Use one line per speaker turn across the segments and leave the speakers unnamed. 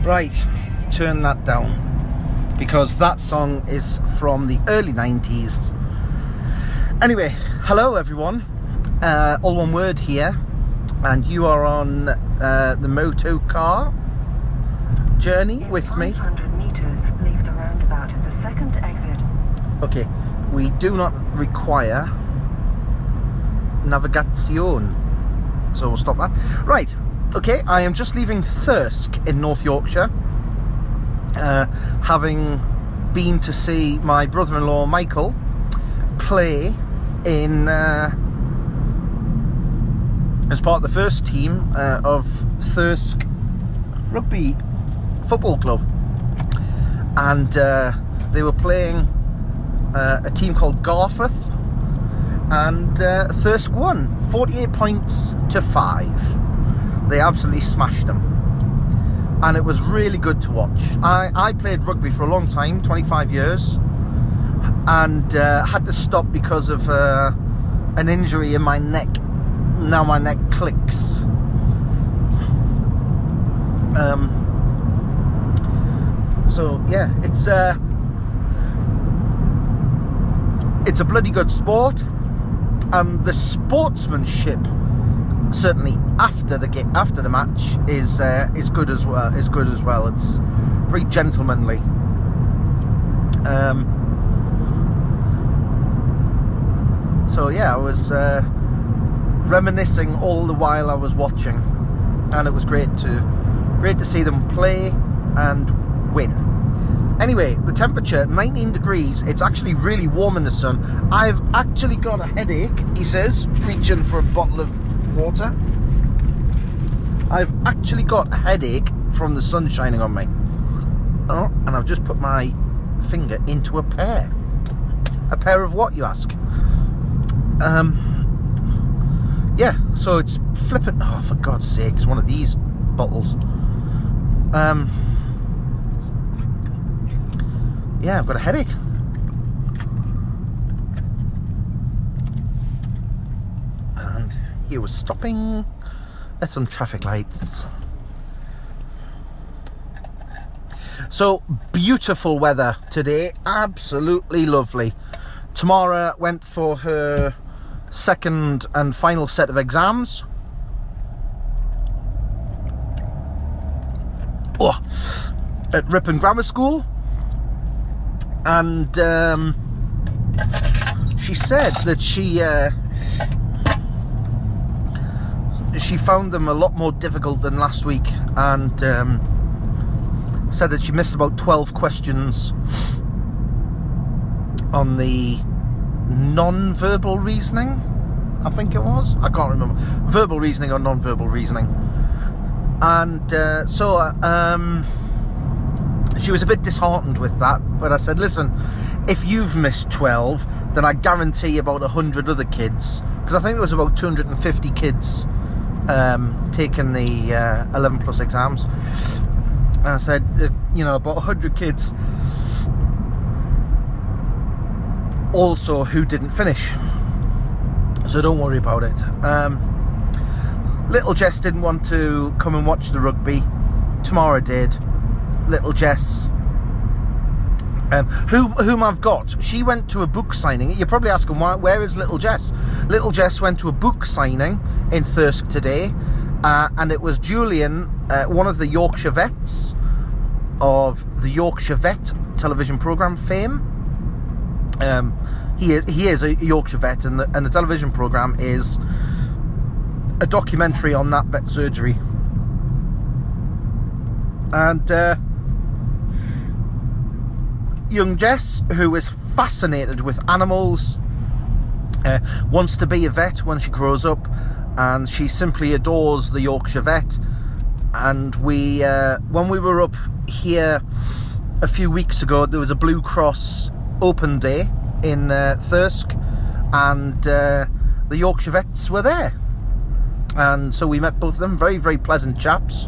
Right, turn that down, because that song is from the early 90s. Anyway, hello everyone, all one word here, and you are on the moto car journey with me.
500 meters, leave the roundabout at the second exit.
Okay, we do not require navigation, so we'll stop that. Right, okay, I am just leaving Thirsk in North Yorkshire, having been to see my brother-in-law Michael play in as part of the first team of Thirsk Rugby Football Club, and they were playing a team called Garforth, and Thirsk won 48 points to 5. They absolutely smashed them, and it was really good to watch. I played rugby for a long time, 25 years, and had to stop because of an injury in my neck. Now my neck clicks. So yeah, it's a bloody good sport, and the sportsmanship certainly after the match is good as well. It's very gentlemanly. So yeah, I was reminiscing all the while I was watching, and it was great to see them play and win. Anyway, the temperature 19 degrees. It's actually really warm in the sun. I've actually got a headache, he says, reaching for a bottle of water. I've actually got a headache from the sun shining on me. Oh, and I've just put my finger into a pear. A pear of what, you ask? Yeah, so it's flippant. Oh, for God's sake, it's one of these bottles. Yeah, I've got a headache. And he was stopping at some traffic lights. So, beautiful weather today, absolutely lovely. Tamara went for her second and final set of exams. At Ripon Grammar School. And she said that she found them a lot more difficult than last week, and said that she missed about 12 questions on the non-verbal reasoning, I think it was. I can't remember. Verbal reasoning or non-verbal reasoning. And she was a bit disheartened with that, but I said, listen, if you've missed 12, then I guarantee about 100 other kids, because I think there was about 250 kids taking the 11 plus exams. And I said, about 100 kids also who didn't finish, so don't worry about it. Little Jess didn't want to come and watch the rugby. Tamara did. Little Jess, whom I've got, she went to a book signing. You're probably asking, where is Little Jess? Little Jess went to a book signing in Thirsk today, and it was Julian, one of the Yorkshire vets of the Yorkshire Vet television programme fame. He is a Yorkshire vet, and the television programme is a documentary on that vet surgery. And young Jess, who is fascinated with animals, wants to be a vet when she grows up, and she simply adores the Yorkshire Vet. And we, when we were up here a few weeks ago, there was a Blue Cross open day in Thirsk, and the Yorkshire Vets were there, and so we met both of them. Very, very pleasant chaps.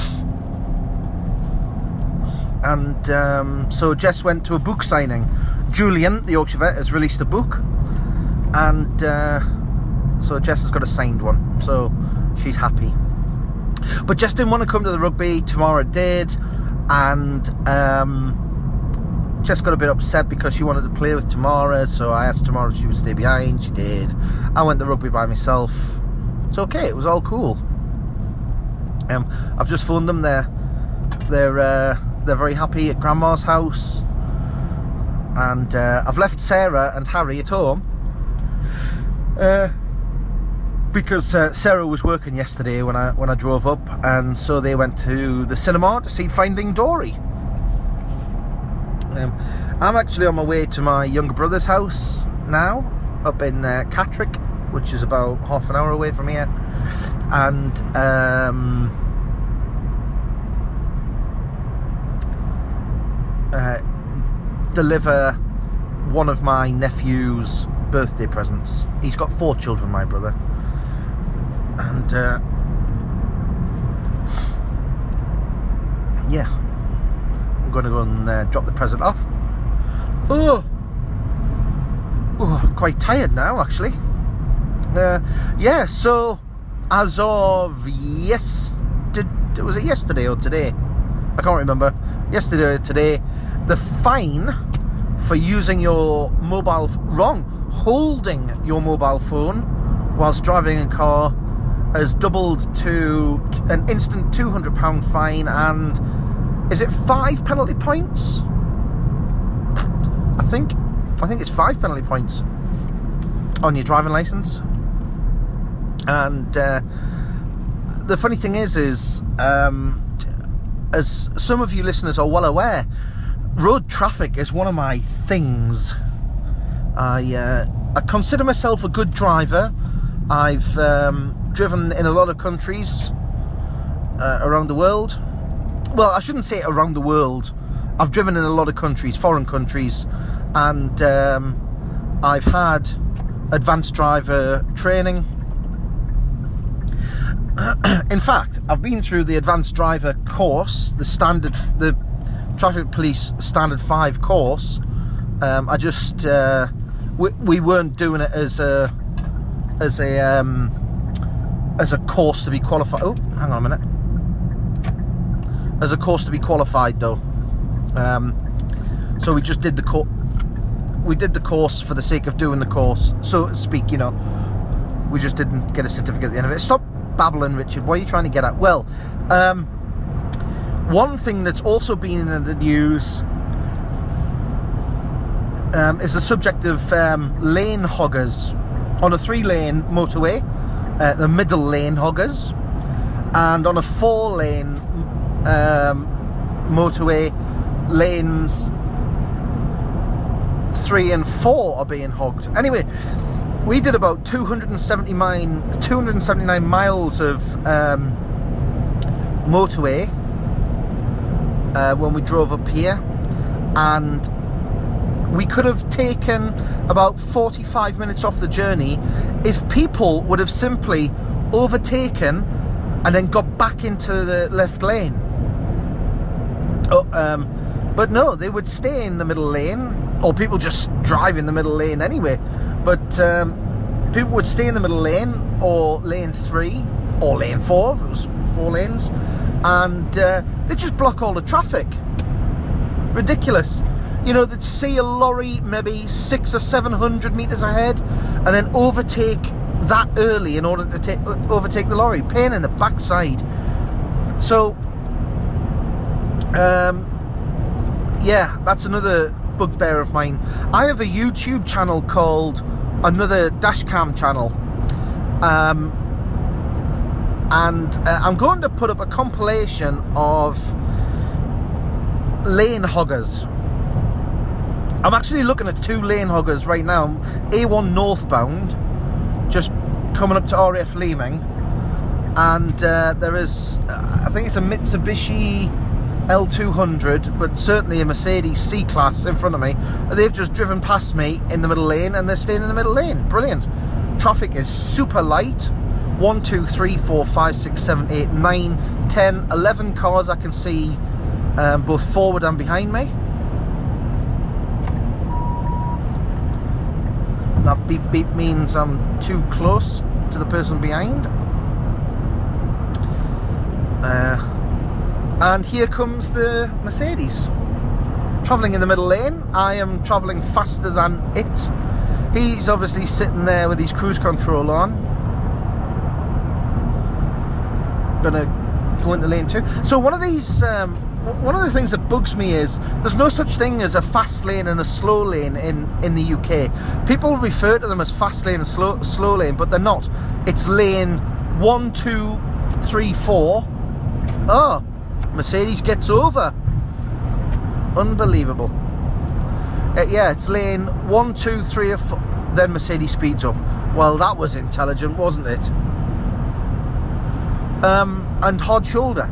And so Jess went to a book signing. Julian, the Yorkshire Vet, has released a book, and so Jess has got a signed one, so she's happy. But Jess didn't want to come to the rugby. Tamara did, and Jess got a bit upset because she wanted to play with Tamara, so I asked Tamara if she would stay behind. She did. I went to rugby by myself. It's okay, it was all cool. I've just phoned them. They're very happy at Grandma's house, and I've left Sarah and Harry at home because Sarah was working yesterday when I drove up, and so they went to the cinema to see Finding Dory. I'm actually on my way to my younger brother's house now, up in Catterick, which is about half an hour away from here, and deliver one of my nephew's birthday presents. He's got 4 children, my brother, and yeah, I'm going to go and drop the present off. Oh, quite tired now, actually. Yeah, so as of yesterday, was it yesterday or today? I can't remember. Yesterday or today, the fine for using your holding your mobile phone whilst driving a car has doubled to an instant £200 fine, and is it 5 penalty points? I think it's 5 penalty points on your driving licence. And the funny thing is as some of you listeners are well aware, road traffic is one of my things. I consider myself a good driver. I've driven in a lot of countries around the world. Well, I shouldn't say around the world. I've driven in a lot of countries, foreign countries, and I've had advanced driver training. In fact, I've been through the advanced driver course, the Traffic Police Standard 5 course. I just we weren't doing it as a course to be qualified. Oh, hang on a minute. As a course to be qualified, though. So we just did the course for the sake of doing the course, so to speak. You know, we just didn't get a certificate at the end of it. Stop babbling, Richard. What are you trying to get at? Well, one thing that's also been in the news is the subject of lane hoggers on a 3-lane motorway, the middle lane hoggers, and on a 4-lane motorway, lanes 3 and 4 are being hogged. Anyway, we did about 279 miles of motorway when we drove up here, and we could have taken about 45 minutes off the journey if people would have simply overtaken and then got back into the left lane. But no, they would stay in the middle lane, or people just drive in the middle lane anyway. But people would stay in the middle lane, or lane 3, or lane 4, if it was 4 lanes, and they just block all the traffic. Ridiculous. You know, they'd see a lorry maybe 600 or 700 metres ahead, and then overtake that early in order to overtake the lorry. Pain in the backside. So, yeah, that's another bugbear of mine. I have a YouTube channel called Another Dashcam Channel, and I'm going to put up a compilation of lane hoggers. I'm actually looking at 2 lane hoggers right now. A1 northbound, just coming up to RAF Leeming, and there is, I think it's a Mitsubishi L200, but certainly a Mercedes C-Class in front of me. They've just driven past me in the middle lane, and they're staying in the middle lane. Brilliant. Traffic is super light. 1, 2, 3, 4, 5, 6, 7, 8, 9, 10, 11 cars I can see, both forward and behind me. That beep beep means I'm too close to the person behind. And here comes the Mercedes, travelling in the middle lane. I am travelling faster than it. He's obviously sitting there with his cruise control on. Gonna go into lane 2. So one of the things that bugs me is there's no such thing as a fast lane and a slow lane in the UK. People refer to them as fast lane and slow lane, but they're not. It's lane 1, 2, 3, 4. Oh, Mercedes gets over. Unbelievable. Yeah, it's lane 1, 2, 3, or 4. Then Mercedes speeds up. Well, that was intelligent, wasn't it? And hard shoulder.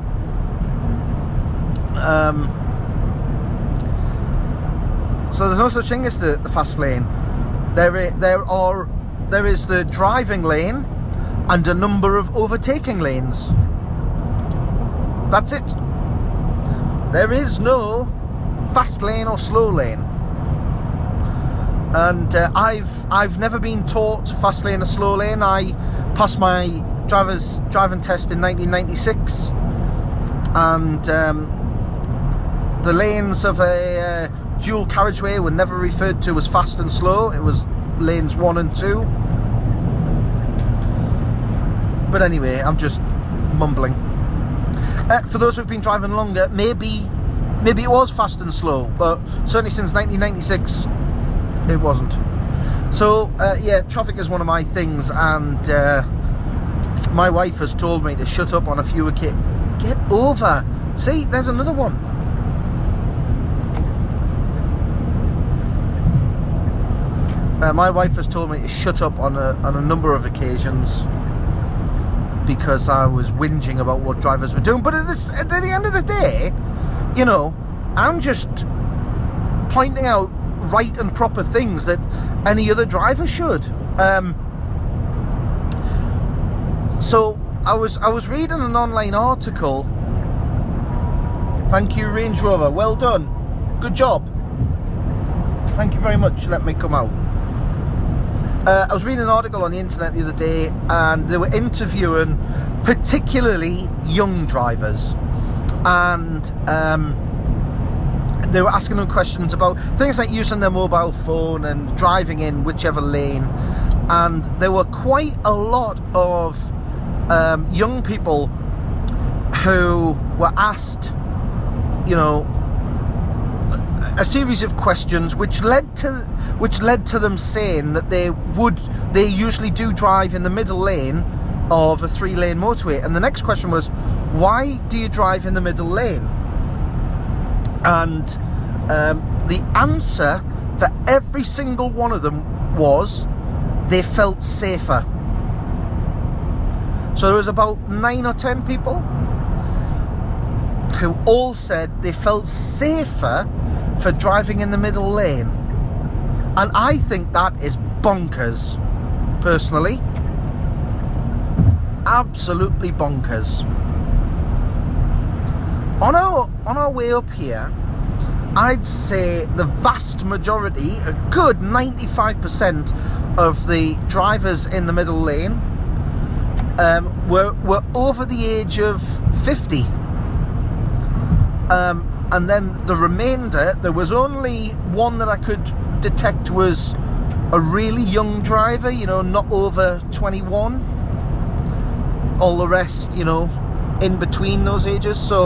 So there's no such thing as the fast lane. There is the driving lane and a number of overtaking lanes. That's it. There is no fast lane or slow lane. And I've never been taught fast lane or slow lane. I passed my driving test in 1996, and the lanes of a dual carriageway were never referred to as fast and slow. It was lanes 1 and 2. But anyway, I'm just mumbling. For those who've been driving longer, maybe it was fast and slow, but certainly since 1996 it wasn't. So yeah, traffic is one of my things, and my wife has told me to shut up on a few occasions. Get over. See, there's another one. My wife has told me to shut up on a number of occasions because I was whinging about what drivers were doing. But at the end of the day, you know, I'm just pointing out right and proper things that any other driver should. So I was reading an online article. Thank you, Range Rover. Well done. Good job. Thank you very much. Let me come out. I was reading an article on the internet the other day, and they were interviewing particularly young drivers, and they were asking them questions about things like using their mobile phone and driving in whichever lane. And there were quite a lot of young people who were asked, you know, a series of questions which led to them saying that they usually do drive in the middle lane of a 3-lane motorway. And the next question was, why do you drive in the middle lane? And the answer for every single one of them was they felt safer. So there was about 9 or 10 people who all said they felt safer for driving in the middle lane. And I think that is bonkers, personally. Absolutely bonkers. On our way up here, I'd say the vast majority, a good 95% of the drivers in the middle lane were over the age of 50. And then the remainder, there was only one that I could detect was a really young driver, you know, not over 21. All the rest, you know, in between those ages. So,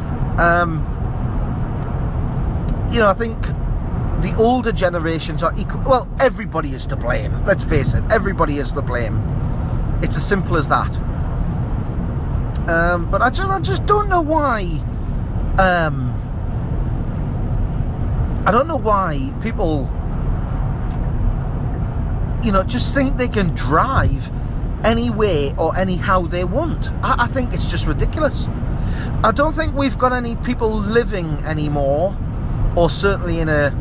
you know, I think the older generations are equal. Well, everybody is to blame. Let's face it, everybody is to blame. It's as simple as that. But I just don't know why. I don't know why people, you know, just think they can drive any way or anyhow they want. I think it's just ridiculous. I don't think we've got any people living anymore, or certainly in a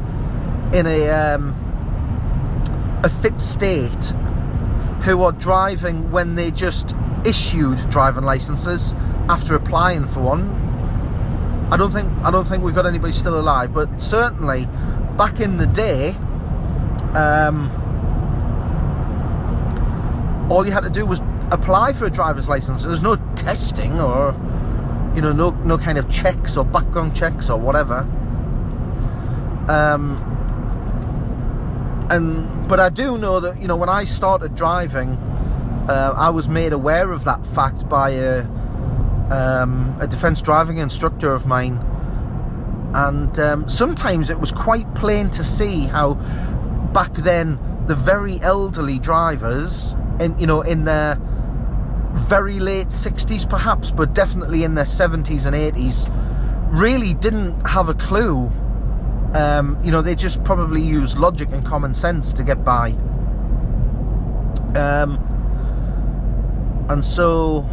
fit state, who are driving when they just issued driving licenses after applying for one. I don't think we've got anybody still alive, but certainly back in the day, all you had to do was apply for a driver's license. There was no testing or you know, no kind of checks or background checks or whatever. But I do know that, you know, when I started driving, I was made aware of that fact by a defence driving instructor of mine, and sometimes it was quite plain to see how back then the very elderly drivers, in their very late 60s perhaps, but definitely in their 70s and 80s, really didn't have a clue. You know, they just probably used logic and common sense to get by. And so,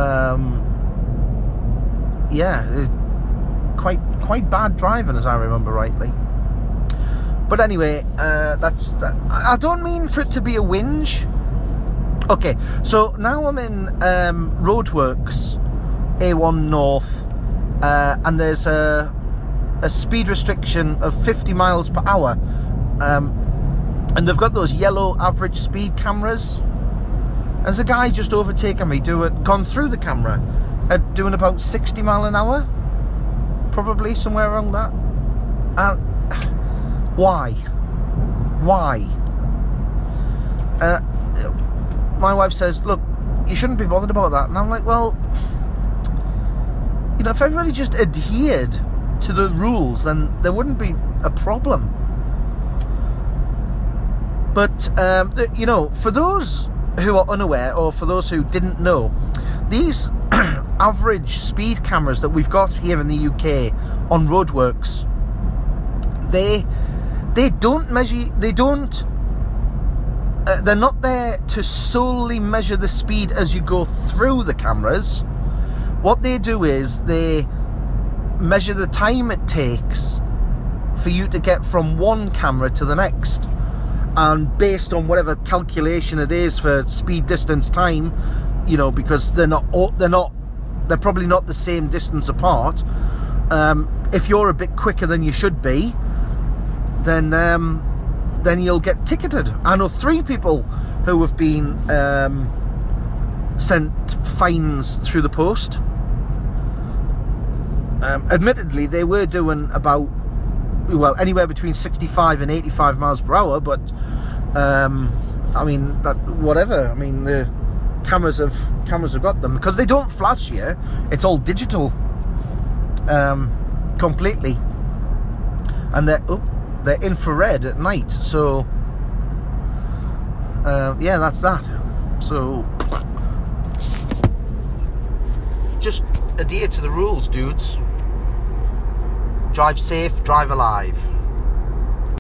yeah, quite bad driving, as I remember rightly. But anyway, I don't mean for it to be a whinge. Okay, so now I'm in Roadworks, A1 North, and there's a speed restriction of 50 miles per hour, and they've got those yellow average speed cameras. There's a guy just overtaken me, gone through the camera at doing about 60 mile an hour, probably somewhere around that. And why? My wife says, look, you shouldn't be bothered about that. And I'm like, well, you know, if everybody just adhered to the rules, then there wouldn't be a problem. But, you know, for those who are unaware, or for those who didn't know, these average speed cameras that we've got here in the UK on Roadworks, they don't measure, they're not there to solely measure the speed as you go through the cameras. What they do is they measure the time it takes for you to get from one camera to the next, and based on whatever calculation it is for speed, distance, time, you know, because they're probably not the same distance apart. If you're a bit quicker than you should be, then you'll get ticketed. I know 3 people who have been sent fines through the post. Admittedly, they were doing about, well, anywhere between 65 and 85 miles per hour, but I mean, that whatever. I mean, the cameras have got them, because they don't flash here. It's all digital, completely, and they're infrared at night. So yeah, that's that. So just adhere to the rules, dudes. Drive safe, drive alive.